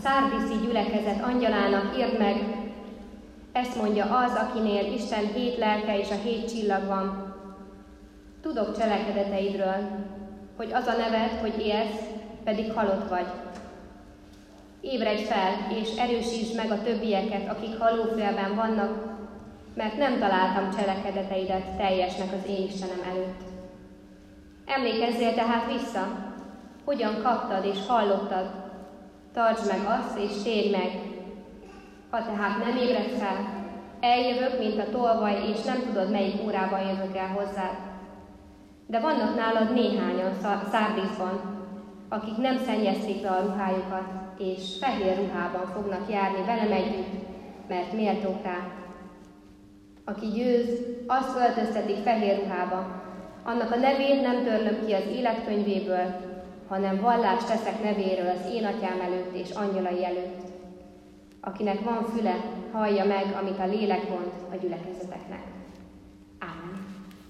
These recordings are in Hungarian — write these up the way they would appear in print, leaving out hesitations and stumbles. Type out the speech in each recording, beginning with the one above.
szárdiszi gyülekezet angyalának írd meg, ezt mondja az, akinél Isten 7 lelke és a 7 csillag van. Tudok cselekedeteidről, hogy az a neved, hogy élsz, pedig halott vagy. Ébredj fel, és erősítsd meg a többieket, akik halófélben vannak, mert nem találtam cselekedeteidet teljesnek az én Istenem előtt. Emlékezzél tehát vissza, hogyan kaptad és hallottad, tartsd meg azt, és térj meg. Ha tehát nem ébredsz fel, eljövök, mint a tolvaj, és nem tudod, melyik órában jövök el hozzád. De vannak nálad néhányan Szárdiszban, akik nem szennyezték le a ruhájukat, és fehér ruhában fognak járni velem együtt, mert méltók rá. Aki győz, azt öltöztetik fehér ruhába. Annak a nevét nem törlöm ki az életkönyvéből, hanem vallást teszek nevéről az én atyám előtt és angyalai előtt. Akinek van füle, hallja meg, amit a lélek mond a gyülekezeteknek. Ámen.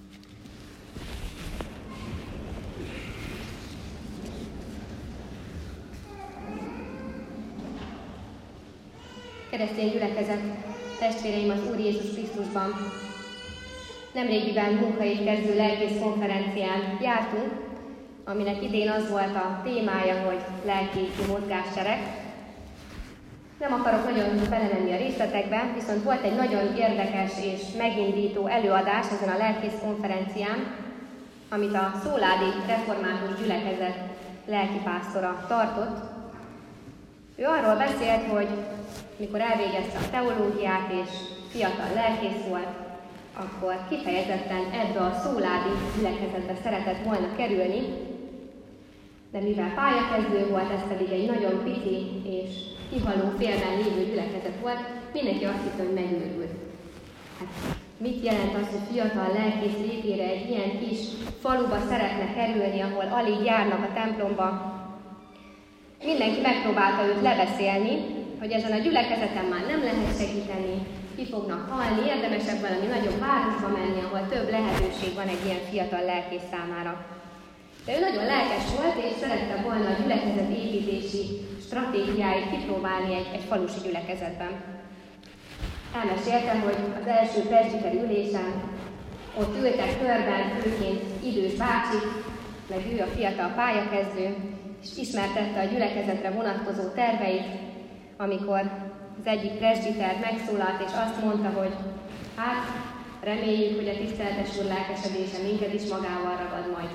Keresztény gyülekezet, testvéreim az Úr Jézus Krisztusban! Nemrégiben munkaid kezdő lelkész konferencián jártunk, aminek idén az volt a témája, hogy lelkészi mozgásterek. Nem akarok nagyon belemenni a részletekbe, viszont volt egy nagyon érdekes és megindító előadás ezen a lelkész konferencián, amit a szóládi református gyülekezet lelkipásztora tartott. Ő arról beszélt, hogy mikor elvégezte a teológiát és fiatal lelkész volt, akkor kifejezetten ebbe a szóládi gyülekezetbe szeretett volna kerülni, de mivel pályakezdő volt, ez pedig egy nagyon pici és kihaló félben lévő gyülekezet volt, mindenki azt hitt, hogy megőrült. Hát, mit jelent az, hogy fiatal lelkész létére egy ilyen kis faluba szeretne kerülni, ahol alig járnak a templomba? Mindenki megpróbálta őt lebeszélni, hogy ezen a gyülekezeten már nem lehet segíteni, ki fognak halni, érdemesebb valami nagyobb városba menni, ahol több lehetőség van egy ilyen fiatal lelkész számára. De ő nagyon lelkes volt, és szerette volna a gyülekezet építési stratégiáit kipróbálni egy falusi gyülekezetben. Elmesélte, hogy az első presbiteri ülésen ott ültek körben, főként idős bácsik, meg ő a fiatal pályakezdő, és ismertette a gyülekezetre vonatkozó terveit, amikor az egyik presbiter megszólalt, és azt mondta, hogy hát, reméljük, hogy a tiszteletes úr lelkesedése minket is magával ragad majd.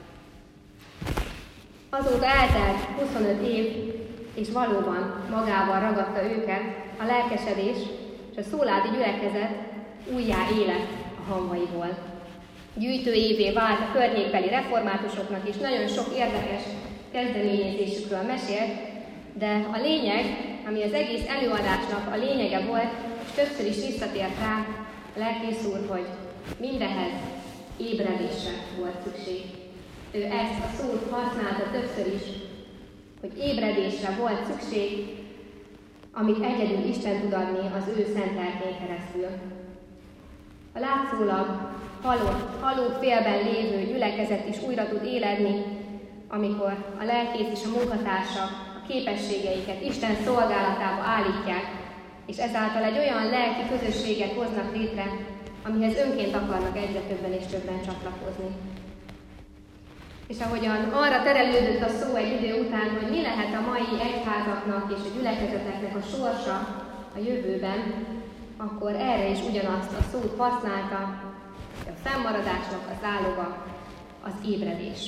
Azóta eltelt 25 év, és valóban magával ragadta őket a lelkesedés, és a szóládi gyülekezet újjá élet a hamvaiból. Gyűjtőévé vált a környékbeli reformátusoknak, és nagyon sok érdekes kezdeményezésükről mesélt, de a lényeg, ami az egész előadásnak a lényege volt, és többször is visszatért rá a lelkész úr, hogy mindehez ébredésre volt szükség. Ő ezt a szót használta többször is, hogy ébredésre volt szükség, amit egyedül Isten tud adni az ő szent lelkén keresztül. A látszólag haló félben lévő gyülekezet is újra tud éledni, amikor a lelkész és a munkatársak a képességeiket Isten szolgálatába állítják, és ezáltal egy olyan lelki közösséget hoznak létre, amihez önként akarnak egyre többen és többen csatlakozni. És ahogyan arra terelődött a szó egy idő után, hogy mi lehet a mai egyházaknak és a gyülekezeteknek a sorsa a jövőben, akkor erre is ugyanazt a szót használta, hogy a fennmaradásnak az záloga az ébredés.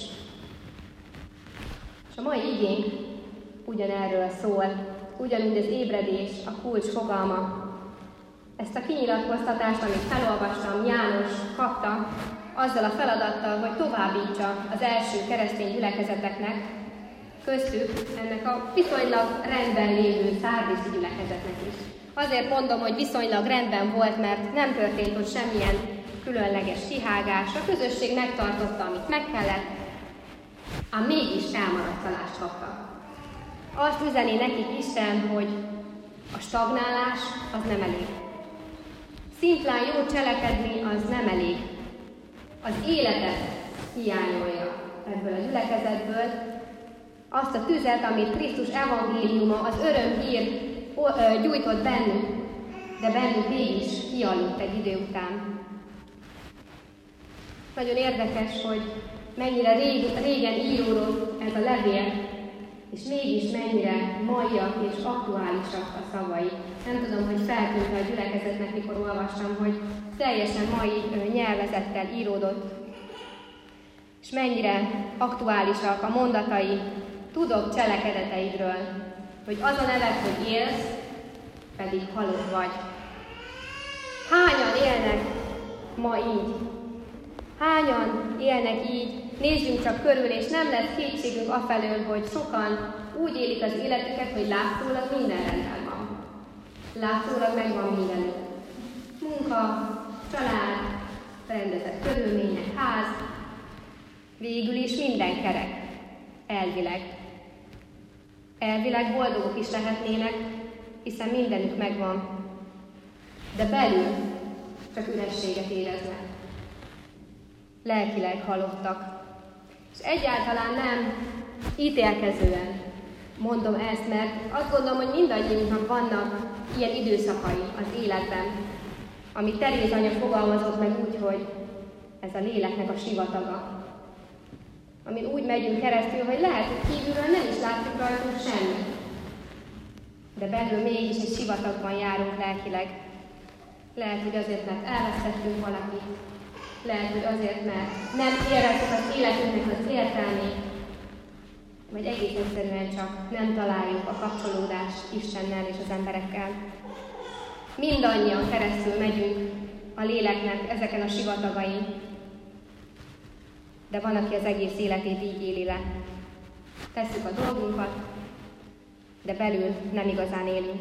És a mai igénk ugyanerről szól, ugyanúgy az ébredés a kulcs fogalma. Ezt a kinyilatkoztatást, amit felolvastam, János kapta, azzal a feladattal, hogy továbbítsa az első keresztény gyülekezeteknek, köztük ennek a viszonylag rendben lévő szárdiszi gyülekezetnek is. Azért mondom, hogy viszonylag rendben volt, mert nem történt ott semmilyen különleges kihágás. A közösség megtartotta, amit meg kellett, ám mégis elmaradtalást kaptak. Azt üzeni nekik Isten, hogy a stagnálás az nem elég. Szimplán jól cselekedni az nem elég. Az életet hiányolja ebből a gyülekezetből, azt a tüzet, amit Krisztus evangéliuma, az örömhír gyújtott bennük, de bennük mégis kialudt egy idő után. Nagyon érdekes, hogy mennyire régen íródott ez a levél, és mégis mennyire maiak és aktuálisak a szavai. Nem tudom, hogy feltűnt a gyülekezetnek, mikor olvastam, hogy teljesen mai nyelvezettel íródott, és mennyire aktuálisak a mondatai, tudok cselekedeteidről, hogy az a neved, hogy élsz, pedig halott vagy. Hányan élnek ma így? Hányan élnek így? Nézzünk csak körül, és nem lesz kétségünk afelől, hogy sokan úgy élik az életüket, hogy látszólag minden rendben van. Látszólag megvan mindenük. Munka, család, rendezett körülmények, ház, végül is minden kerek, elvileg. Elvileg boldogok is lehetnének, hiszen mindenük megvan, de belül csak ürességet éreznek. Lelkileg halottak. És egyáltalán nem ítélkezően mondom ezt, mert azt gondolom, hogy mindannyiunknak vannak ilyen időszakai az életben, amit Teréz anya fogalmazott meg úgy, hogy ez a léleknek a sivataga. Amin úgy megyünk keresztül, hogy lehet, hogy kívülről nem is látjuk rajtunk semmit, de belül mégis egy sivatagban járunk lelkileg. Lehet, hogy azért, mert elvesztettünk valakit, lehet, hogy azért, mert nem érezzük az életünknek az értelmét, vagy egész egyszerűen csak nem találjuk a kapcsolódást Istennel és az emberekkel. Mindannyian keresztül megyünk a léleknek ezeken a sivatagain, de van, aki az egész életét így éli le. Tesszük a dolgunkat, de belül nem igazán élünk.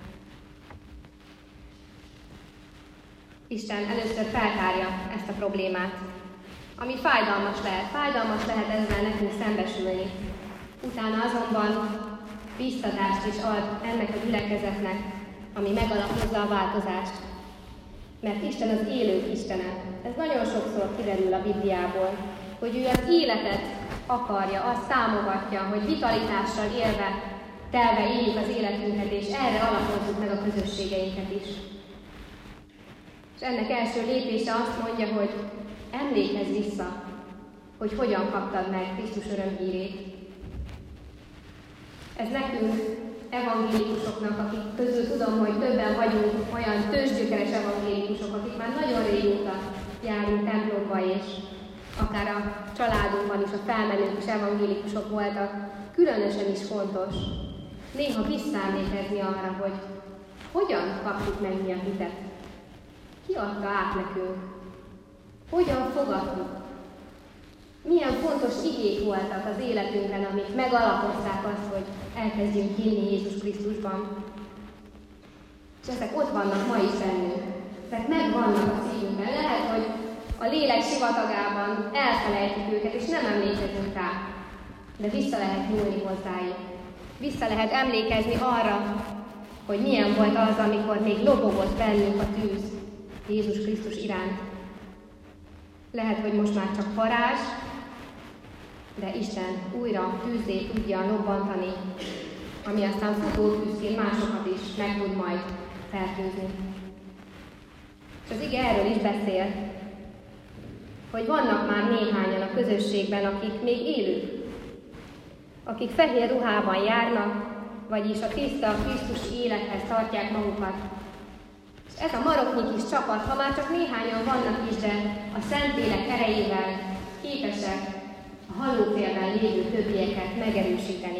Isten először feltárja ezt a problémát, ami fájdalmas lehet ezzel nekünk szembesülni. Utána azonban biztatást is ad ennek a gyülekezetnek, ami megalapozza a változást. Mert Isten az élő Istene. Ez nagyon sokszor kiderül a Bibliából, hogy ő az életet akarja, azt támogatja, hogy vitalitással élve, telve éljük az életünket, és erre alapozzuk meg a közösségeinket is. És ennek első lépése azt mondja, hogy emlékezz vissza, hogy hogyan kaptad meg Krisztus örömhírét. Ez nekünk, evangélikusoknak, akik közül tudom, hogy többen vagyunk olyan tőzsgyökeres evangélikusok, akik már nagyon régóta járunk templomba, és akár a családunkban is a felmenők is evangélikusok voltak, különösen is fontos néha visszaemlékezni arra, hogy hogyan kaptuk meg mi a hitet. Ki adta át nekünk? Hogyan fogadtuk? Milyen fontos igék voltak az életünkben, amik megalapozták azt, hogy elkezdjünk hinni Jézus Krisztusban. És ezek ott vannak ma is bennünk. Ezek megvannak a szívünkben. Lehet, hogy a lélek sivatagában elfelejtjük őket, és nem emlékezünk rá. De vissza lehet nyúlni hozzájuk. Vissza lehet emlékezni arra, hogy milyen volt az, amikor még lobogott bennünk a tűz Jézus Krisztus iránt. Lehet, hogy most már csak parázs, de Isten újra tűzzé tudja lobbantani, ami aztán futótűzként másokat is meg tud majd fertőzni. És az ige erről is beszél, hogy vannak már néhányan a közösségben, akik még élők, akik fehér ruhában járnak, vagyis a tiszta Krisztusi élethez tartják magukat. És ez a maroknyi kis csapat, ha már csak néhányan vannak is, de a Szentlélek erejével képesek a halófélben lévő többieket megerősíteni.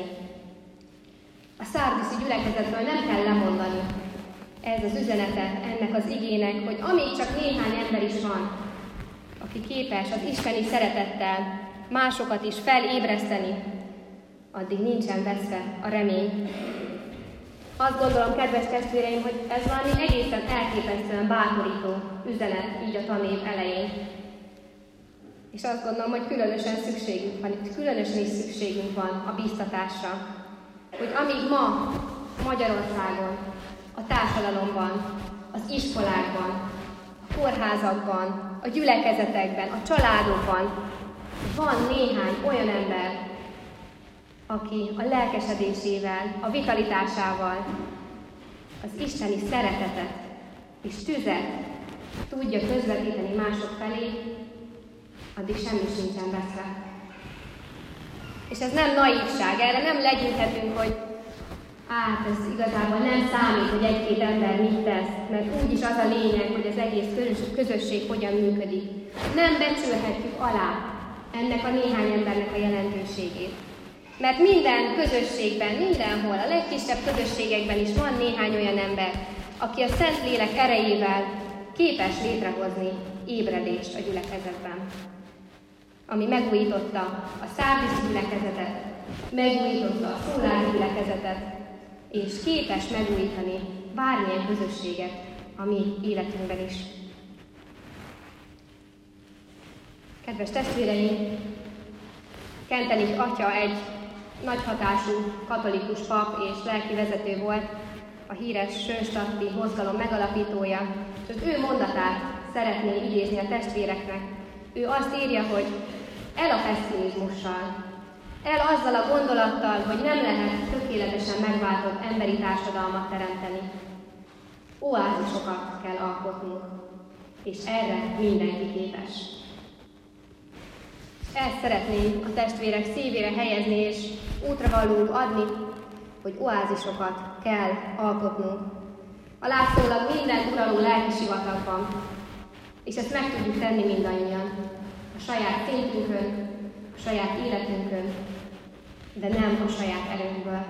A szárdiszi gyülekezetről nem kell lemondani. Ez az üzenete ennek az igének, hogy amíg csak néhány ember is van, aki képes az isteni szeretettel másokat is felébreszteni, addig nincsen veszve a remény. Azt gondolom, kedves testvéreim, hogy ez valami egészen elképesztően bátorító üzenet így a tanév elején. És azt gondolom, hogy különösen is szükségünk van a biztatásra, hogy amíg ma Magyarországon, a társadalomban, az iskolákban, a kórházakban, a gyülekezetekben, a családokban van néhány olyan ember, aki a lelkesedésével, a vitalitásával az isteni szeretetet és tüzet tudja közvetíteni mások felé, addig semmi sincsen veszve. És ez nem naivság, erre nem legyinthetünk, hogy ez igazából nem számít, hogy egy-két ember mit tesz, mert úgyis az a lényeg, hogy az egész közösség hogyan működik. Nem becsülhetjük alá ennek a néhány embernek a jelentőségét. Mert minden közösségben, mindenhol, a legkisebb közösségekben is van néhány olyan ember, aki a Szentlélek erejével képes létrehozni ébredést a gyülekezetben. Ami megújította a Szárdiszi gyülekezetet, megújította a Szólári gyülekezetet, és képes megújítani bármilyen közösséget a mi életünkben is. Kedves testvéreim, Kentenich atya egy nagy hatású katolikus pap és lelki vezető volt, a híres Sönstadti mozgalom megalapítója, és az ő mondatát szeretném idézni a testvéreknek. Ő azt írja, hogy el a pessimizmussal, el azzal a gondolattal, hogy nem lehet tökéletesen megváltott emberi társadalmat teremteni. Oázisokat kell alkotnunk, és erre mindenki képes. Ezt szeretném a testvérek szívére helyezni, és útravalóul adni, hogy oázisokat kell alkotnunk. A látszólag minden uraló lelki sivatagban, és ezt meg tudjuk tenni mindannyian, a saját szintünkön, a saját életünkön, de nem a saját erőnkből.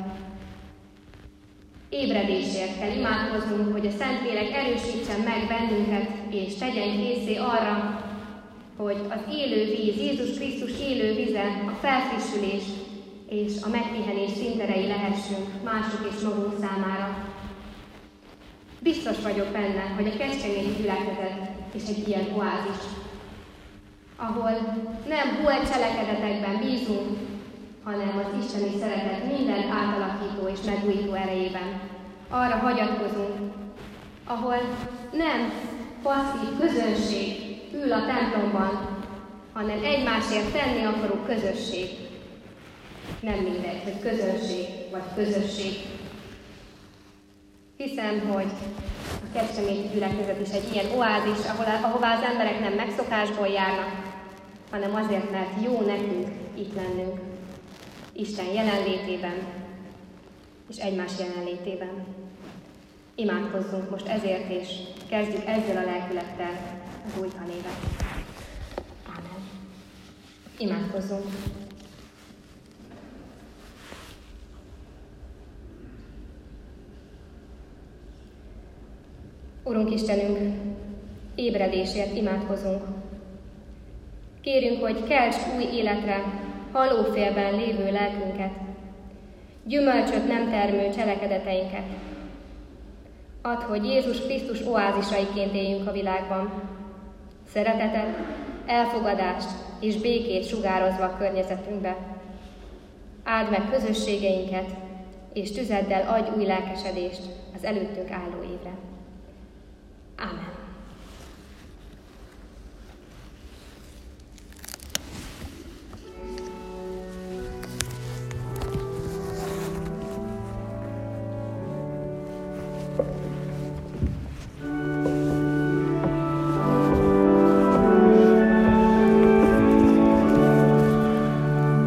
Ébredésért kell imádkoznunk, hogy a Szentlélek erősítsen meg bennünket, és tegyen készé arra, hogy az élő víz, Jézus Krisztus élő vize, a felfrissülés és a megpihenés színterei lehessünk mások és magunk számára. Biztos vagyok benne, hogy a Kecskemét gyülekezet is egy ilyen oázis, ahol nem holt cselekedetekben bízunk, hanem az isteni szeretet minden átalakító és megújító erejében. Arra hagyatkozunk, ahol nem passzív közönség ül a templomban, hanem egymásért tenni akaró közösség. Nem mindegy, hogy közönség vagy közösség. Hiszem, hogy a Kecskeméti gyülekezet is egy ilyen oázis, ahová az emberek nem megszokásból járnak, hanem azért, mert jó nekünk itt lennünk. Isten jelenlétében és egymás jelenlétében. Imádkozzunk most ezért, és kezdjük ezzel a lelkülettel az új tanévet. Ámen. Imádkozzunk. Urunk Istenünk, ébredésért imádkozunk. Kérünk, hogy kelts új életre halófélben lévő lelkünket, gyümölcsöt nem termő cselekedeteinket. Add, hogy Jézus Krisztus oázisaiként éljünk a világban, szeretetet, elfogadást és békét sugározva a környezetünkbe. Áld meg közösségeinket, és tüzeddel adj új lelkesedést az előttünk álló évre. Ámen.